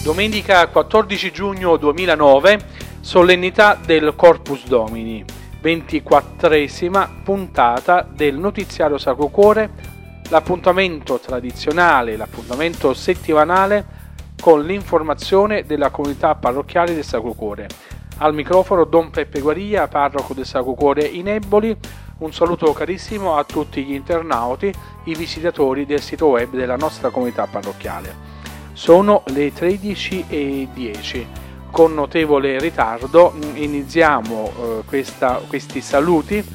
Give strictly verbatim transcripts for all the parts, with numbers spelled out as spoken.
Domenica quattordici giugno duemilanove, solennità del Corpus Domini, ventiquattresima puntata del notiziario Sacro Cuore, l'appuntamento tradizionale, l'appuntamento settimanale con l'informazione della comunità parrocchiale del Sacro Cuore. Al microfono Don Peppe Guariglia, parroco del Sacro Cuore in Eboli. Un saluto carissimo a tutti gli internauti, i visitatori del sito web della nostra comunità parrocchiale. Sono le tredici e dieci. Con notevole ritardo iniziamo eh, questa, questi saluti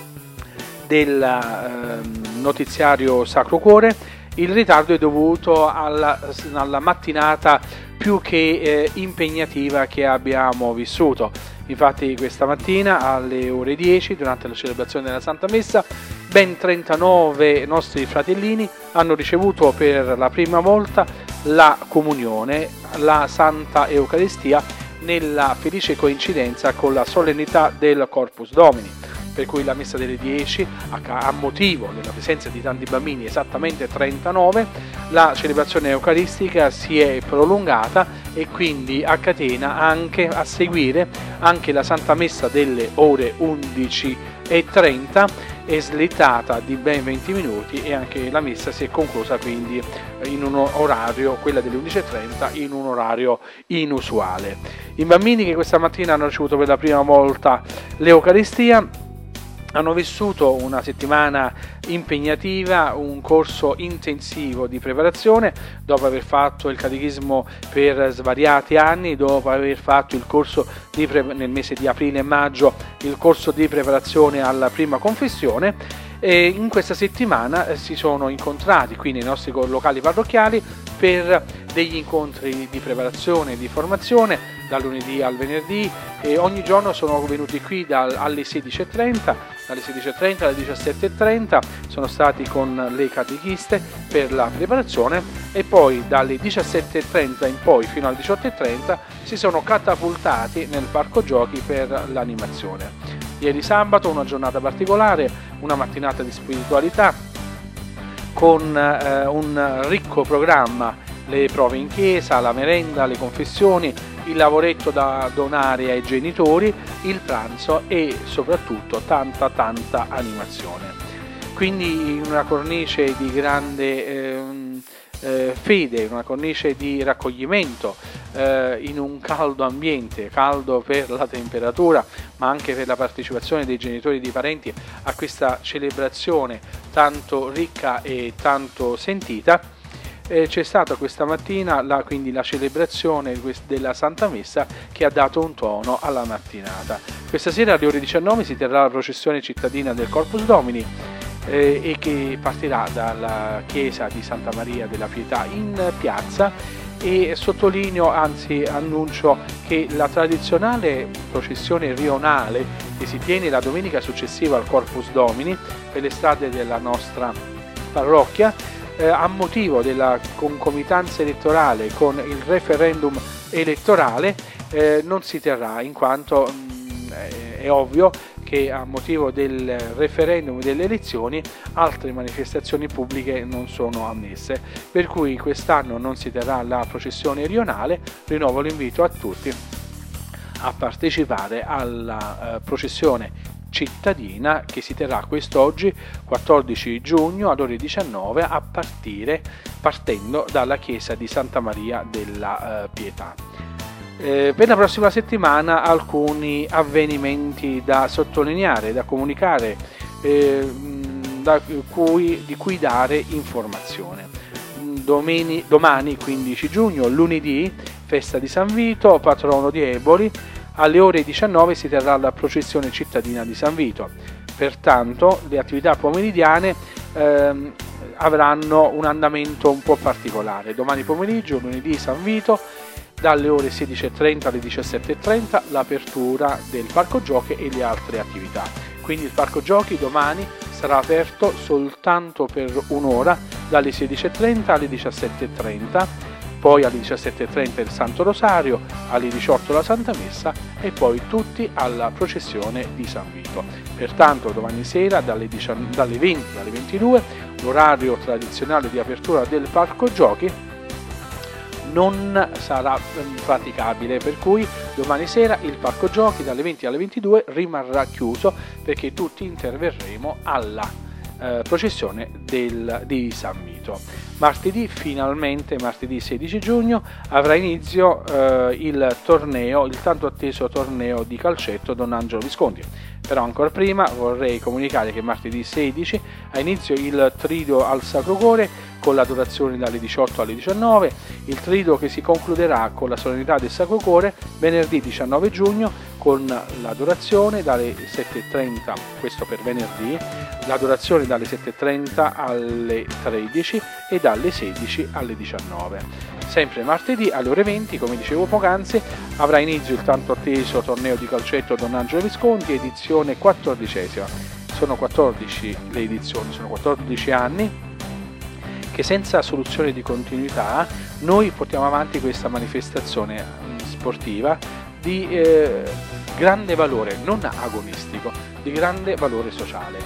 del eh, notiziario Sacro Cuore. Il ritardo è dovuto alla, alla mattinata più che eh, impegnativa che abbiamo vissuto. Infatti questa mattina alle ore dieci, durante la celebrazione della Santa Messa, ben trentanove nostri fratellini hanno ricevuto per la prima volta la comunione, la Santa Eucaristia, nella felice coincidenza con la solennità del Corpus Domini, per cui la messa delle dieci, a motivo della presenza di tanti bambini, esattamente trentanove, la celebrazione eucaristica si è prolungata e quindi a catena anche a seguire anche la Santa Messa delle ore undici e trenta, è slittata di ben venti minuti e anche la messa si è conclusa quindi in un orario, quella delle undici e trenta, in un orario inusuale. I bambini che questa mattina hanno ricevuto per la prima volta l'Eucaristia hanno vissuto una settimana impegnativa, un corso intensivo di preparazione, dopo aver fatto il catechismo per svariati anni, dopo aver fatto il corso di pre- nel mese di aprile e maggio il corso di preparazione alla prima confessione. E in questa settimana si sono incontrati qui nei nostri locali parrocchiali per degli incontri di preparazione e di formazione dal lunedì al venerdì, e ogni giorno sono venuti qui da, alle sedici e trenta, dalle sedici e trenta alle diciassette e trenta sono stati con le catechiste per la preparazione, e poi dalle diciassette e trenta in poi fino alle diciotto e trenta si sono catapultati nel parco giochi per l'animazione. Ieri sabato una giornata particolare, una mattinata di spiritualità con eh, un ricco programma, le prove in chiesa, la merenda, le confessioni, il lavoretto da donare ai genitori, il pranzo e soprattutto tanta tanta animazione. Quindi in una cornice di grande eh, eh, fede, in una cornice di raccoglimento, eh, in un caldo ambiente, caldo per la temperatura ma anche per la partecipazione dei genitori e dei parenti a questa celebrazione tanto ricca e tanto sentita. Eh, c'è stata questa mattina la, quindi la celebrazione della Santa Messa che ha dato un tono alla mattinata. Questa sera alle ore diciannove si terrà la processione cittadina del Corpus Domini eh, e che partirà dalla chiesa di Santa Maria della Pietà in piazza, e sottolineo, anzi annuncio, che la tradizionale processione rionale che si tiene la domenica successiva al Corpus Domini per le strade della nostra parrocchia, Eh, a motivo della concomitanza elettorale con il referendum elettorale eh, non si terrà, in quanto mh, è, è ovvio che a motivo del referendum e delle elezioni altre manifestazioni pubbliche non sono ammesse, per cui quest'anno non si terrà la processione rionale. Rinnovo l'invito a tutti a partecipare alla eh, processione cittadina che si terrà quest'oggi quattordici giugno alle ore diciannove a partire partendo dalla chiesa di Santa Maria della eh, Pietà. Eh, per la prossima settimana alcuni avvenimenti da sottolineare, da comunicare, eh, da cui, di cui dare informazione. Domeni, domani quindici giugno, lunedì, festa di San Vito, patrono di Eboli. Alle ore diciannove si terrà la processione cittadina di San Vito. Pertanto le attività pomeridiane ehm, avranno un andamento un po' particolare. Domani pomeriggio, lunedì San Vito, dalle ore sedici e trenta alle diciassette e trenta l'apertura del parco giochi e le altre attività. Quindi il parco giochi domani sarà aperto soltanto per un'ora, dalle sedici e trenta alle diciassette e trenta. Poi alle diciassette e trenta il Santo Rosario, alle diciotto la Santa Messa e poi tutti alla processione di San Vito. Pertanto domani sera dalle, dalle venti alle ventidue l'orario tradizionale di apertura del parco giochi, non sarà praticabile, per cui domani sera il parco giochi dalle venti alle ventidue rimarrà chiuso perché tutti interverremo alla eh, processione del, di San Vito. Martedì, finalmente martedì sedici giugno, avrà inizio eh, il torneo, il tanto atteso torneo di calcetto Don Angelo Visconti. Però ancora prima vorrei comunicare che martedì sedici ha inizio il triduo al Sacro Cuore con l'adorazione dalle diciotto alle diciannove, il triduo che si concluderà con la solennità del Sacro Cuore venerdì diciannove giugno con l'adorazione dalle sette e trenta, questo per venerdì, l'adorazione dalle sette e trenta alle tredici e dalle sedici alle diciannove. Sempre martedì alle ore venti, come dicevo poc'anzi, avrà inizio il tanto atteso torneo di calcetto Don Angelo Visconti, edizione quattordicesima. Sono quattordici le edizioni, sono quattordici anni che senza soluzione di continuità noi portiamo avanti questa manifestazione sportiva di eh, grande valore, non agonistico, di grande valore sociale.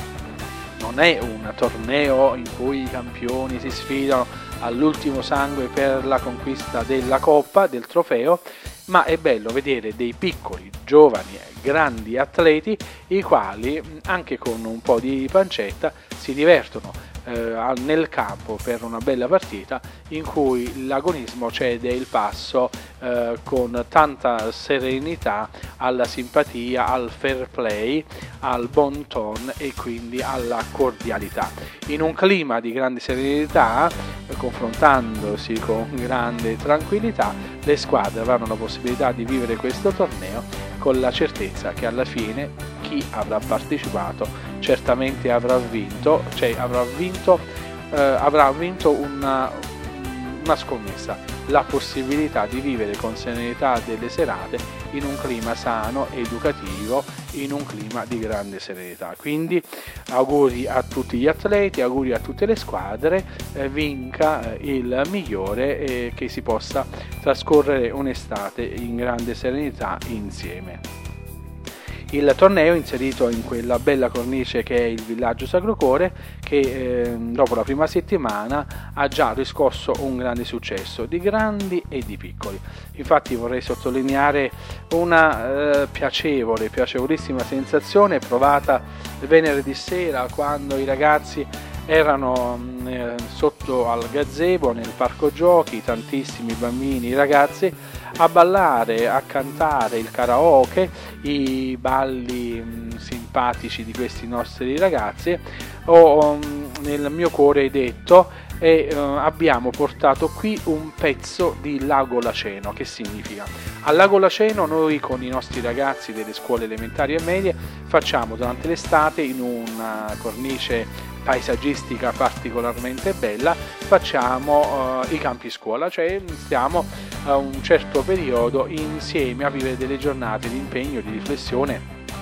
Non è un torneo in cui i campioni si sfidano all'ultimo sangue per la conquista della coppa, del trofeo, ma è bello vedere dei piccoli, giovani, grandi atleti i quali anche con un po' di pancetta si divertono eh, nel campo per una bella partita in cui l'agonismo cede il passo eh, con tanta serenità alla simpatia, al fair play, al bon ton e quindi alla cordialità. In un clima di grande serenità, confrontandosi con grande tranquillità, le squadre avranno la possibilità di vivere questo torneo con la certezza che alla fine chi avrà partecipato certamente avrà vinto, cioè avrà vinto, eh, avrà vinto una, una scommessa, la possibilità di vivere con serenità delle serate in un clima sano, educativo, in un clima di grande serenità. Quindi auguri a tutti gli atleti, auguri a tutte le squadre, eh, vinca eh, il migliore e che si possa trascorrere un'estate in grande serenità insieme. Il torneo, inserito in quella bella cornice che è il villaggio Sacro Cuore, che eh, dopo la prima settimana ha già riscosso un grande successo di grandi e di piccoli. Infatti vorrei sottolineare una eh, piacevole, piacevolissima sensazione provata venerdì sera quando i ragazzi erano eh, sotto al gazebo nel parco giochi, tantissimi bambini e ragazzi a ballare, a cantare il karaoke, i balli mh, simpatici di questi nostri ragazzi. Ho mh, nel mio cuore detto e eh, abbiamo portato qui un pezzo di Lago Laceno. Che significa? Al Lago Laceno noi con i nostri ragazzi delle scuole elementari e medie facciamo durante l'estate, in una cornice paesaggistica particolarmente bella, facciamo uh, i campi scuola, cioè stiamo a uh, un certo periodo insieme a vivere delle giornate di impegno, di riflessione,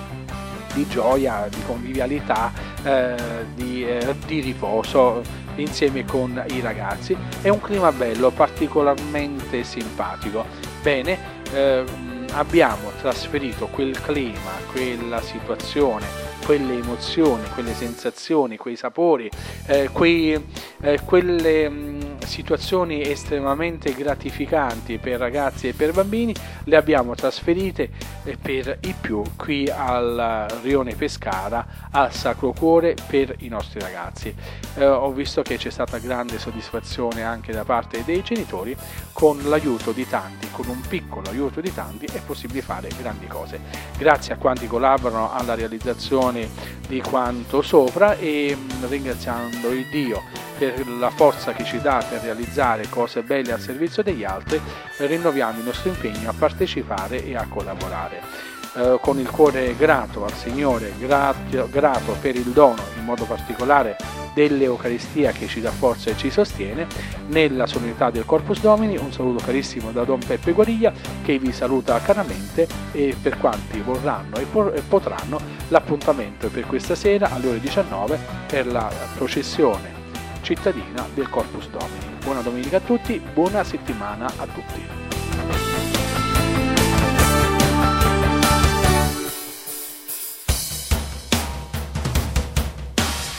di gioia, di convivialità, eh, di, eh, di riposo insieme con i ragazzi. È un clima bello, particolarmente simpatico. Bene, eh, abbiamo trasferito quel clima, quella situazione, quelle emozioni, quelle sensazioni, quei sapori, eh, quei, eh, quelle mh, situazioni estremamente gratificanti per ragazzi e per bambini, le abbiamo trasferite eh, per i più qui al Rione Pescara, al Sacro Cuore, per i nostri ragazzi. Eh, ho visto che c'è stata grande soddisfazione anche da parte dei genitori. Con l'aiuto di tanti, con un piccolo aiuto di tanti, è possibile fare grandi cose. Grazie a quanti collaborano alla realizzazione di quanto sopra e ringraziando il Dio per la forza che ci dà per realizzare cose belle al servizio degli altri, rinnoviamo il nostro impegno a partecipare e a collaborare. Eh, con il cuore grato al Signore, grato, grato per il dono in modo particolare dell'Eucaristia che ci dà forza e ci sostiene, nella solennità del Corpus Domini un saluto carissimo da Don Peppe Guariglia, che vi saluta caramente, e per quanti vorranno e potranno l'appuntamento è per questa sera alle ore diciannove per la processione cittadina del Corpus Domini. Buona domenica a tutti, buona settimana a tutti.